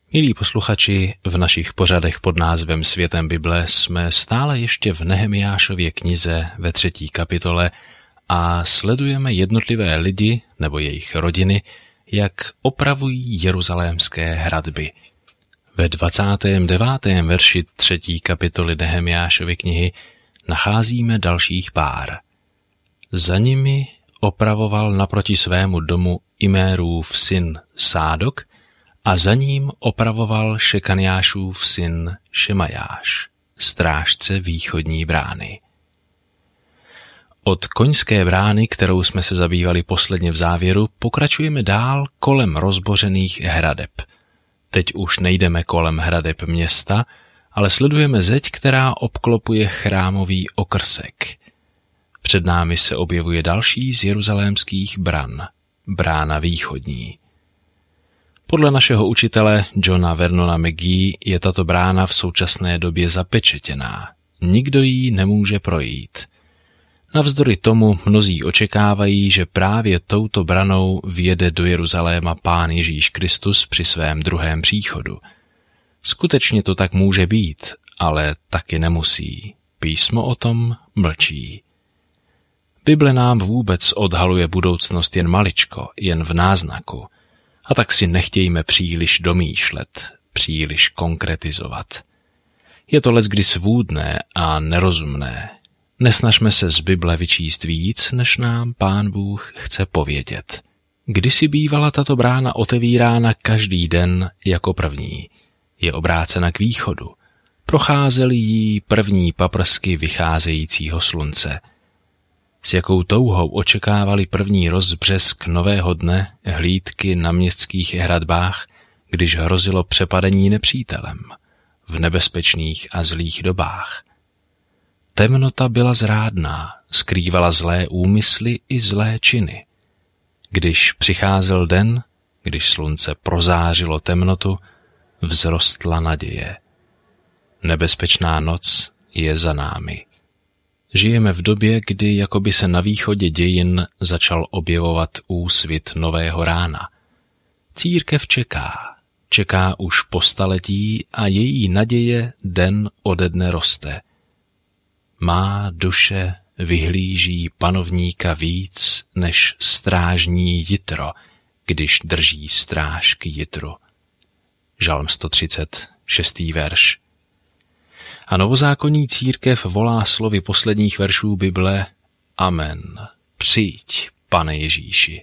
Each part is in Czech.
Milí posluchači, v našich pořadech pod názvem Světem Bible jsme stále ještě v Nehemiášově knize ve 3. kapitole a sledujeme jednotlivé lidi nebo jejich rodiny, jak opravují jeruzalémské hradby. Ve 29. verši 3. kapitoly Nehemiášovy knihy nacházíme dalších pár. Za nimi opravoval naproti svému domu Imérův syn Sádok a za ním opravoval Šekaniášův syn Šemajáš, strážce východní brány. Od koňské brány, kterou jsme se zabývali posledně v závěru, pokračujeme dál kolem rozbořených hradeb. Teď už nejdeme kolem hradeb města, ale sledujeme zeď, která obklopuje chrámový okrsek. Před námi se objevuje další z jeruzalémských bran, brána východní. Podle našeho učitele Johna Vernona McGee je tato brána v současné době zapečetěná. Nikdo jí nemůže projít. Navzdory tomu mnozí očekávají, že právě touto branou vjede do Jeruzaléma Pán Ježíš Kristus při svém druhém příchodu. Skutečně to tak může být, ale taky nemusí. Písmo o tom mlčí. Bible nám vůbec odhaluje budoucnost jen maličko, jen v náznaku. A tak si nechtějme příliš domýšlet, příliš konkretizovat. Je to leckdy svůdné a nerozumné. Nesnažme se z Bible vyčíst víc, než nám Pán Bůh chce povědět. Kdysi bývala tato brána otevírána každý den jako první. Je obrácena k východu. Procházely jí první paprsky vycházejícího slunce. S jakou touhou očekávali první rozbřesk nového dne hlídky na městských hradbách, když hrozilo přepadení nepřítelem v nebezpečných a zlých dobách. Temnota byla zrádná, skrývala zlé úmysly i zlé činy. Když přicházel den, když slunce prozářilo temnotu, vzrostla naděje. Nebezpečná noc je za námi. Žijeme v době, kdy jakoby se na východě dějin začal objevovat úsvit nového rána. Církev čeká už po staletí a její naděje den ode dne roste. Má duše vyhlíží panovníka víc než strážní jitro, když drží stráž k jitru. Žalm 130, 6. verš. A novozákonní církev volá slovy posledních veršů Bible: Amen, přijď, Pane Ježíši.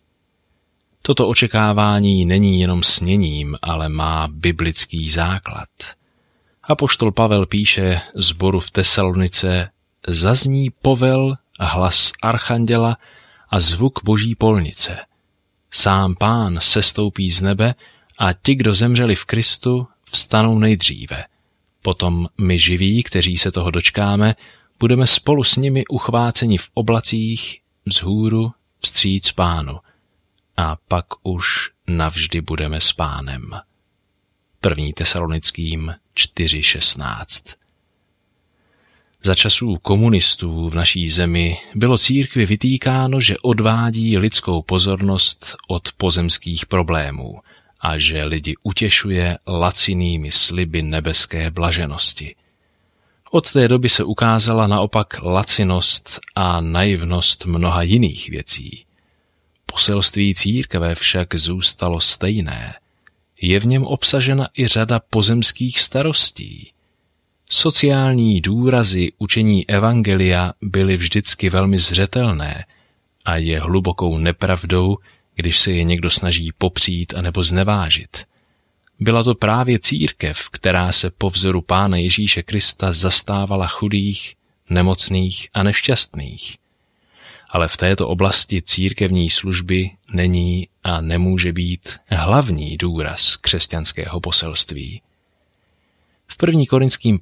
Toto očekávání není jenom sněním, ale má biblický základ. Apoštol Pavel píše sboru v Tesalonice: zazní povel, hlas archanděla a zvuk boží polnice. Sám Pán sestoupí z nebe a ti, kdo zemřeli v Kristu, vstanou nejdříve. Potom my živí, kteří se toho dočkáme, budeme spolu s nimi uchváceni v oblacích vzhůru vstříc Pánu. A pak už navždy budeme s Pánem. 1. Tesalonickým 4.16. Za časů komunistů v naší zemi bylo církvi vytýkáno, že odvádí lidskou pozornost od pozemských problémů a že lidi utěšuje lacinými sliby nebeské blaženosti. Od té doby se ukázala naopak lacinost a naivnost mnoha jiných věcí. Poselství církve však zůstalo stejné. Je v něm obsažena i řada pozemských starostí. Sociální důrazy učení evangelia byly vždycky velmi zřetelné a je hlubokou nepravdou, když se je někdo snaží popřít anebo znevážit. Byla to právě církev, která se po vzoru Pána Ježíše Krista zastávala chudých, nemocných a nešťastných. Ale v této oblasti církevní služby není a nemůže být hlavní důraz křesťanského poselství. V 1. Korinským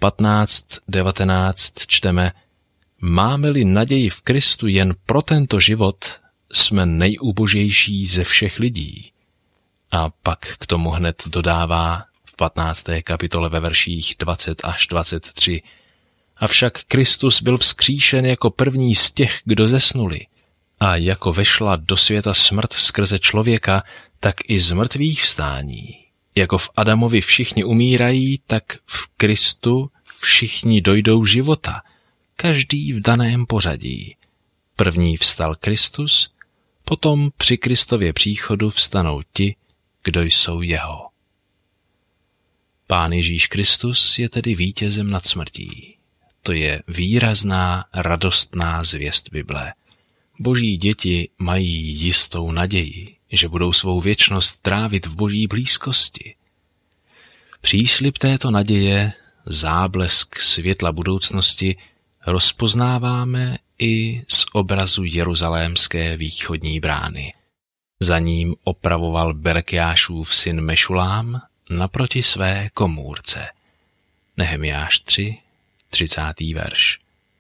15:19 čteme: máme-li naději v Kristu jen pro tento život, jsme nejubožejší ze všech lidí. A pak k tomu hned dodává v 15. kapitole ve verších 20 až 23: avšak Kristus byl vzkříšen jako první z těch, kdo zesnuli. A jako vešla do světa smrt skrze člověka, tak i z mrtvých vstání Jako v Adamovi všichni umírají, tak v Kristu všichni dojdou života, každý v daném pořadí. První vstal Kristus, potom při Kristově příchodu vstanou ti, kdo jsou jeho. Pán Ježíš Kristus je tedy vítězem nad smrtí. To je výrazná, radostná zvěst Bible. Boží děti mají jistou naději, že budou svou věčnost trávit v Boží blízkosti. Příslib této naděje, záblesk světla budoucnosti, rozpoznáváme i z obrazu jeruzalémské východní brány. Za ním opravoval Berekiášův syn Mešulám naproti své komůrce. Nehemiáš 3, 30. verš.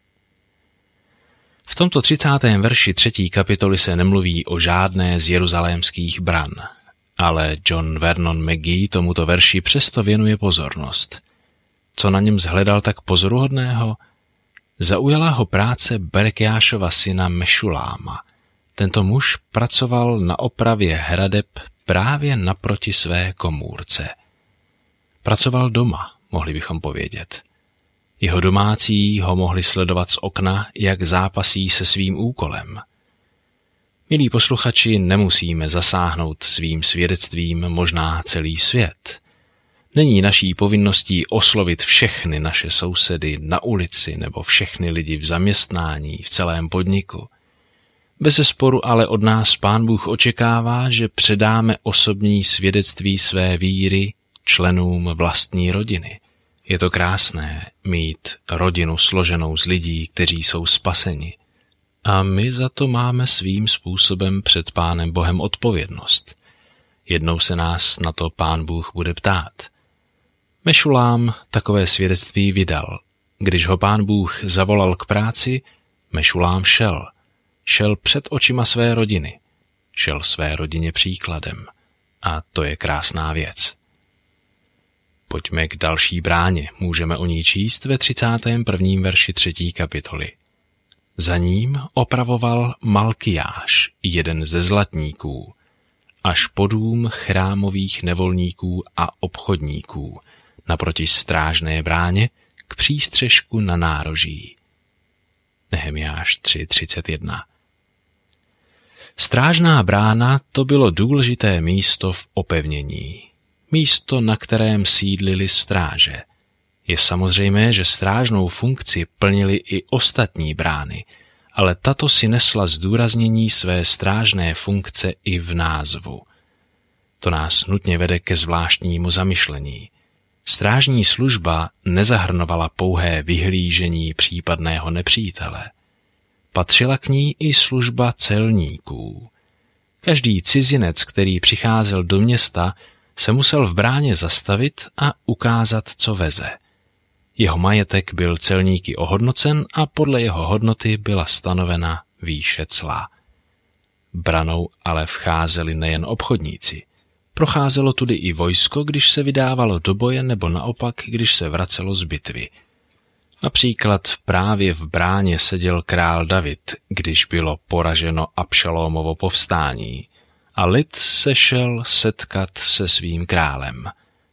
V tomto 30. verši 3. kapitoly se nemluví o žádné z jeruzalémských bran, ale John Vernon McGee tomuto verši přesto věnuje pozornost. Co na něm zhledal tak pozoruhodného? Zaujala ho práce Berekiášova syna Mešuláma. Tento muž pracoval na opravě hradeb právě naproti své komůrce. Pracoval doma, mohli bychom povědět. Jeho domácí ho mohli sledovat z okna, jak zápasí se svým úkolem. Milí posluchači, nemusíme zasáhnout svým svědectvím možná celý svět. Není naší povinností oslovit všechny naše sousedy na ulici nebo všechny lidi v zaměstnání, v celém podniku. Bezesporu ale od nás Pán Bůh očekává, že předáme osobní svědectví své víry členům vlastní rodiny. Je to krásné mít rodinu složenou z lidí, kteří jsou spaseni. A my za to máme svým způsobem před Pánem Bohem odpovědnost. Jednou se nás na to Pán Bůh bude ptát. Mešulám takové svědectví vydal. Když ho Pán Bůh zavolal k práci, Mešulám šel. Šel před očima své rodiny. Šel své rodině příkladem. A to je krásná věc. Pojďme k další bráně, můžeme o ní číst ve 31. verši 3. kapitoly. Za ním opravoval Malkiáš, jeden ze zlatníků, až po dům chrámových nevolníků a obchodníků, naproti strážné bráně k přístřešku na nároží. Nehemiáš 3:31. Strážná brána to bylo důležité místo v opevnění. Místo, na kterém sídlily stráže. Je samozřejmé, že strážnou funkci plnily i ostatní brány, ale tato si nesla zdůraznění své strážné funkce i v názvu. To nás nutně vede ke zvláštnímu zamyšlení. Strážní služba nezahrnovala pouhé vyhlížení případného nepřítele. Patřila k ní i služba celníků. Každý cizinec, který přicházel do města, se musel v bráně zastavit a ukázat, co veze. Jeho majetek byl celníky ohodnocen a podle jeho hodnoty byla stanovena výše cla. Branou ale vcházeli nejen obchodníci. Procházelo tudy i vojsko, když se vydávalo do boje, nebo naopak, když se vracelo z bitvy. Například právě v bráně seděl král David, když bylo poraženo Abšalómovo povstání, a lid se šel setkat se svým králem.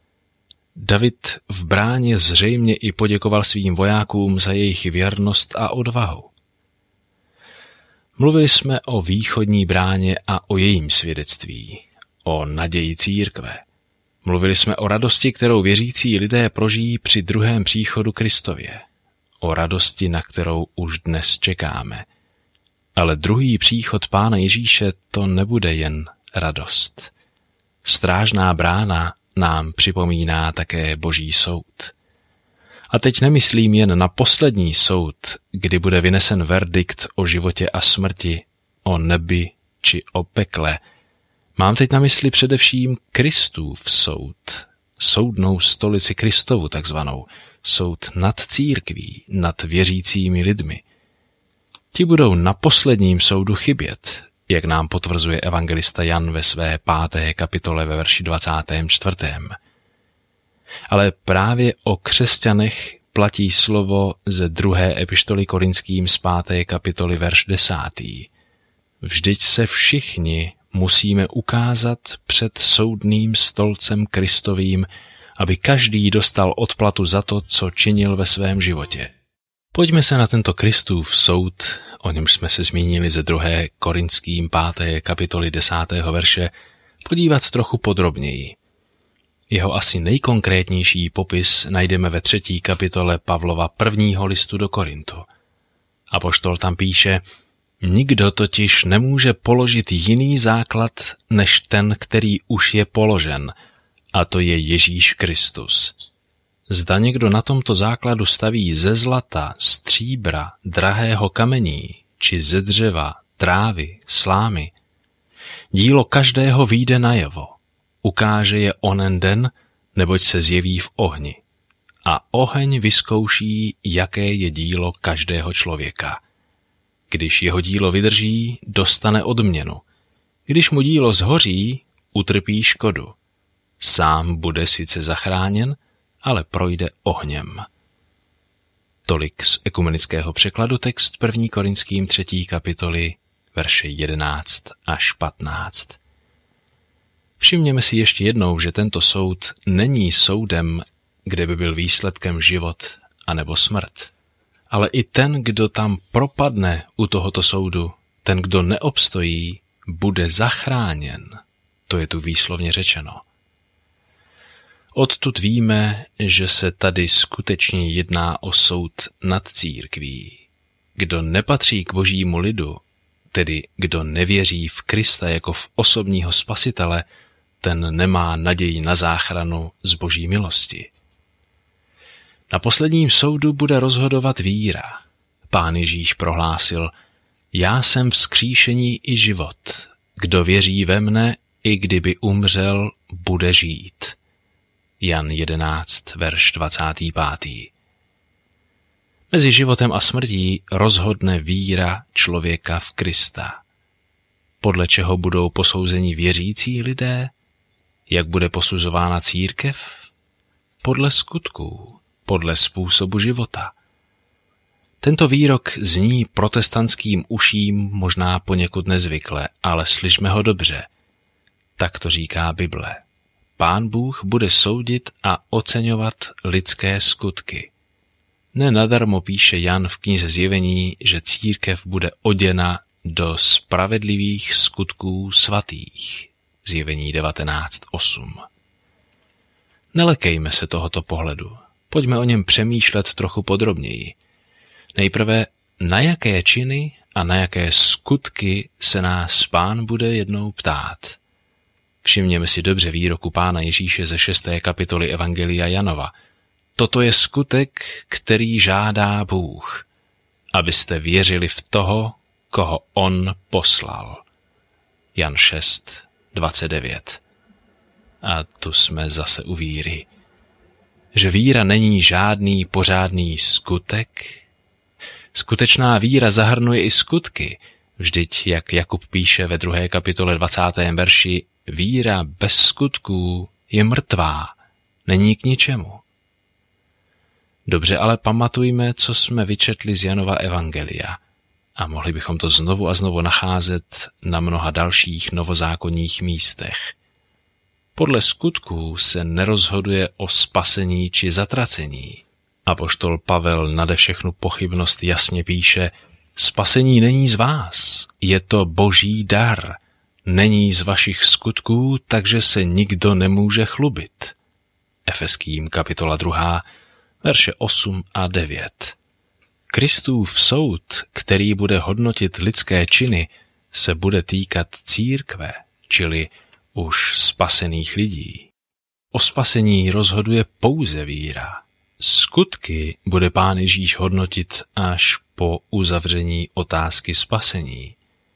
David v bráně zřejmě i poděkoval svým vojákům za jejich věrnost a odvahu. Mluvili jsme o východní bráně a o jejím svědectví, o naději církve. Mluvili jsme o radosti, kterou věřící lidé prožijí při druhém příchodu Kristově. O radosti, na kterou už dnes čekáme. Ale druhý příchod Pána Ježíše to nebude jen radost. Strážná brána nám připomíná také Boží soud. A teď nemyslím jen na poslední soud, kdy bude vynesen verdikt o životě a smrti, o nebi či o pekle. Mám teď na mysli především Kristův soud, soudnou stolici Kristovu takzvanou, soud nad církví, nad věřícími lidmi. Ti budou na posledním soudu chybět, jak nám potvrzuje evangelista Jan ve své 5. kapitole ve verši 24. Ale právě o křesťanech platí slovo ze 2. epištoly Korinským z 5. kapitoly verš 10. Vždyť se všichni musíme ukázat před soudným stolcem Kristovým, aby každý dostal odplatu za to, co činil ve svém životě. Pojďme se na tento Kristův soud, o němž jsme se zmínili ze 2. Korinským 5. kapitoly 10. verše, podívat trochu podrobněji. Jeho asi nejkonkrétnější popis najdeme ve 3. kapitole Pavlova 1. listu do Korintu. Apoštol tam píše: nikdo totiž nemůže položit jiný základ, než ten, který už je položen, a to je Ježíš Kristus. Zda někdo na tomto základu staví ze zlata, stříbra, drahého kamení, či ze dřeva, trávy, slámy, dílo každého vyjde najevo, ukáže je onen den, neboť se zjeví v ohni. A oheň vyzkouší, jaké je dílo každého člověka. Když jeho dílo vydrží, dostane odměnu. Když mu dílo zhoří, utrpí škodu. Sám bude sice zachráněn, ale projde ohněm. Tolik z ekumenického překladu text 1. Korinským 3. kapitoly, verše 11 až 15. Všimněme si ještě jednou, že tento soud není soudem, kde by byl výsledkem život anebo smrt. Ale i ten, kdo tam propadne u tohoto soudu, ten, kdo neobstojí, bude zachráněn. To je tu výslovně řečeno. Odtud víme, že se tady skutečně jedná o soud nad církví. Kdo nepatří k božímu lidu, tedy kdo nevěří v Krista jako v osobního spasitele, ten nemá naději na záchranu z boží milosti. Na posledním soudu bude rozhodovat víra. Pán Ježíš prohlásil: já jsem vzkříšení i život. Kdo věří ve mne, i kdyby umřel, bude žít. Jan 11, verš 25. Mezi životem a smrtí rozhodne víra člověka v Krista. Podle čeho budou posouzeni věřící lidé? Jak bude posuzována církev? Podle skutků, podle způsobu života. Tento výrok zní protestantským uším možná poněkud nezvykle, ale slyšme ho dobře. Tak to říká Bible. Pán Bůh bude soudit a oceňovat lidské skutky. Nenadarmo píše Jan v knize Zjevení, že církev bude oděna do spravedlivých skutků svatých. Zjevení 19.8. Nelekejme se tohoto pohledu. Pojďme o něm přemýšlet trochu podrobněji. Nejprve, na jaké činy a na jaké skutky se nás Pán bude jednou ptát. Všimněme si dobře výroku Pána Ježíše ze 6. kapitoly Evangelia Janova. Toto je skutek, který žádá Bůh, abyste věřili v toho, koho on poslal. Jan 6:29. A tu jsme zase u víry. Že víra není žádný pořádný skutek. Skutečná víra zahrnuje i skutky. Vždyť, jak Jakub píše ve 2. kapitole 20. verši, víra bez skutků je mrtvá, není k ničemu. Dobře, ale pamatujme, co jsme vyčetli z Janova evangelia. A mohli bychom to znovu a znovu nacházet na mnoha dalších novozákonních místech. Podle skutků se nerozhoduje o spasení či zatracení. Apoštol Pavel nade všechnu pochybnost jasně píše: spasení není z vás, je to boží dar. Není z vašich skutků, takže se nikdo nemůže chlubit. Efeským kapitola 2, verše 8 a 9. Kristův soud, který bude hodnotit lidské činy, se bude týkat církve, čili už spasených lidí. O spasení rozhoduje pouze víra. Skutky bude Pán Ježíš hodnotit až po uzavření otázky spasení.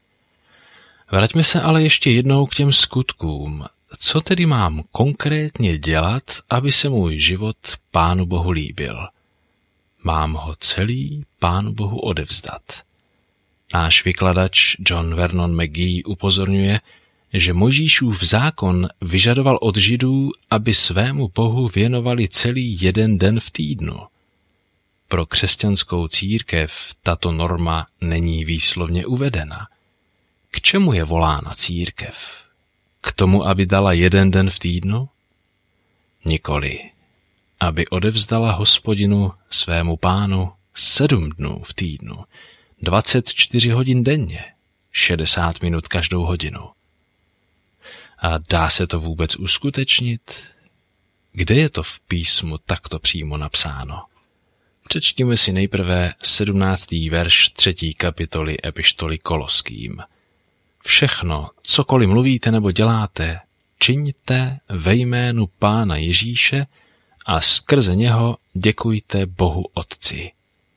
Vraťme se ale ještě jednou k těm skutkům. Co tedy mám konkrétně dělat, aby se můj život Pánu Bohu líbil? Mám ho celý Pánu Bohu odevzdat. Náš vykladač John Vernon McGee upozorňuje, že Mojžíšův zákon vyžadoval od Židů, aby svému Bohu věnovali celý jeden den v týdnu. Pro křesťanskou církev tato norma není výslovně uvedena. K čemu je volána církev? K tomu, aby dala 1 den v týdnu? Nikoli. Aby odevzdala Hospodinu svému Pánu 7 dnů v týdnu, 24 hodin denně, 60 minut každou hodinu. A dá se to vůbec uskutečnit? Kde je to v písmu takto přímo napsáno? Přečtíme si nejprve 17. verš 3. kapitoly epištoly Koloským. Všechno, cokoliv mluvíte nebo děláte, čiňte ve jménu Pána Ježíše a skrze něho děkujte Bohu Otci.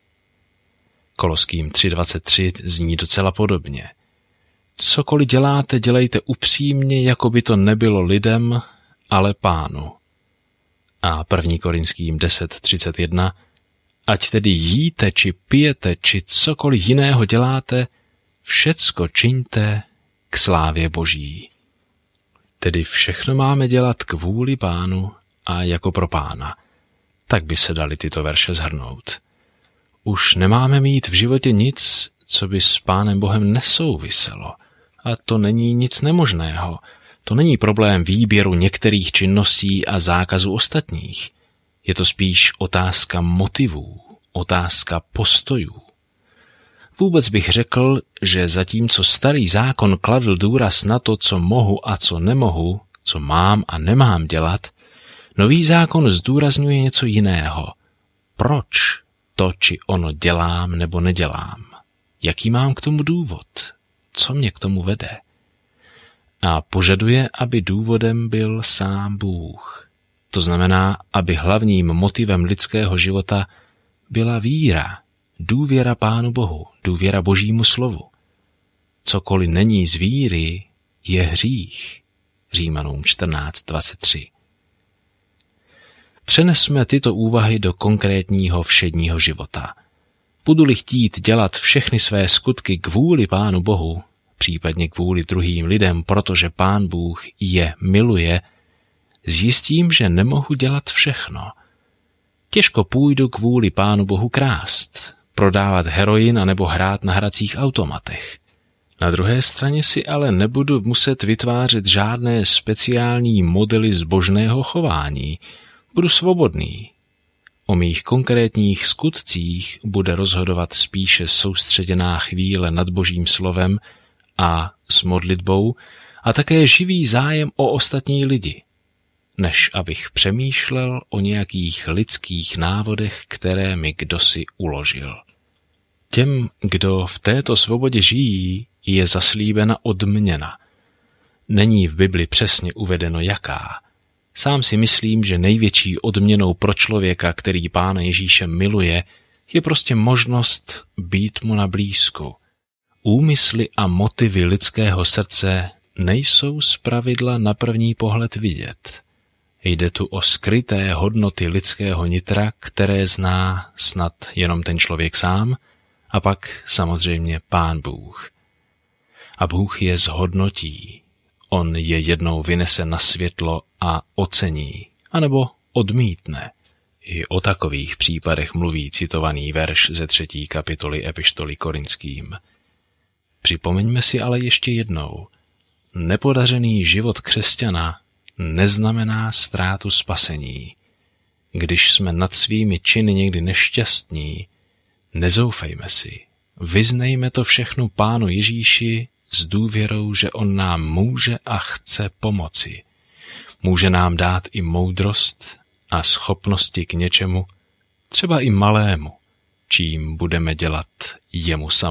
Koloským 3.23 zní docela podobně. Cokoliv děláte, dělejte upřímně, jako by to nebylo lidem, ale Pánu. A 1. Korinským 10.31. Ať tedy jíte, či pijete, či cokoliv jiného děláte, všecko čiňte k slávě Boží. Tedy všechno máme dělat k vůli Pánu a jako pro Pána. Tak by se daly tyto verše shrnout. Už nemáme mít v životě nic, co by s Pánem Bohem nesouviselo. A to není nic nemožného. To není problém výběru některých činností a zákazu ostatních. Je to spíš otázka motivů, otázka postojů. Vůbec bych řekl, že zatímco starý zákon kladl důraz na to, co mohu a co nemohu, co mám a nemám dělat, nový zákon zdůrazňuje něco jiného. Proč to či ono dělám nebo nedělám? Jaký mám k tomu důvod? Co mě k tomu vede? A požaduje, aby důvodem byl sám Bůh. To znamená, aby hlavním motivem lidského života byla víra, důvěra Pánu Bohu, důvěra Božímu slovu. Cokoliv není z víry, je hřích. Římanům 14.23. Přenesme tyto úvahy do konkrétního všedního života. Budu-li chtít dělat všechny své skutky kvůli Pánu Bohu, případně kvůli druhým lidem, protože Pán Bůh je miluje, zjistím, že nemohu dělat všechno. Těžko půjdu kvůli Pánu Bohu krást, prodávat heroin anebo hrát na hracích automatech. Na druhé straně si ale nebudu muset vytvářet žádné speciální modely zbožného chování. Budu svobodný. O mých konkrétních skutcích bude rozhodovat spíše soustředěná chvíle nad Božím slovem a s modlitbou a také živý zájem o ostatní lidi, než abych přemýšlel o nějakých lidských návodech, které mi kdosi uložil. Těm, kdo v této svobodě žijí, je zaslíbena odměna. Není v Bibli přesně uvedeno jaká. Sám si myslím, že největší odměnou pro člověka, který Pána Ježíše miluje, je prostě možnost být mu na blízku. Úmysly a motivy lidského srdce nejsou zpravidla na první pohled vidět. Jde tu o skryté hodnoty lidského nitra, které zná snad jenom ten člověk sám, a pak samozřejmě Pán Bůh. A Bůh je zhodnotí. On je jednou vynese na světlo a ocení, anebo odmítne. I o takových případech mluví citovaný verš ze 3. kapitoly epištoly Korinským. Připomeňme si ale ještě jednou. Nepodařený život křesťana neznamená ztrátu spasení. Když jsme nad svými činy někdy nešťastní, nezoufejme si. Vyznejme to všechno Pánu Ježíši s důvěrou, že on nám může a chce pomoci. Může nám dát i moudrost a schopnosti k něčemu, třeba i malému, čím budeme dělat jemu samému.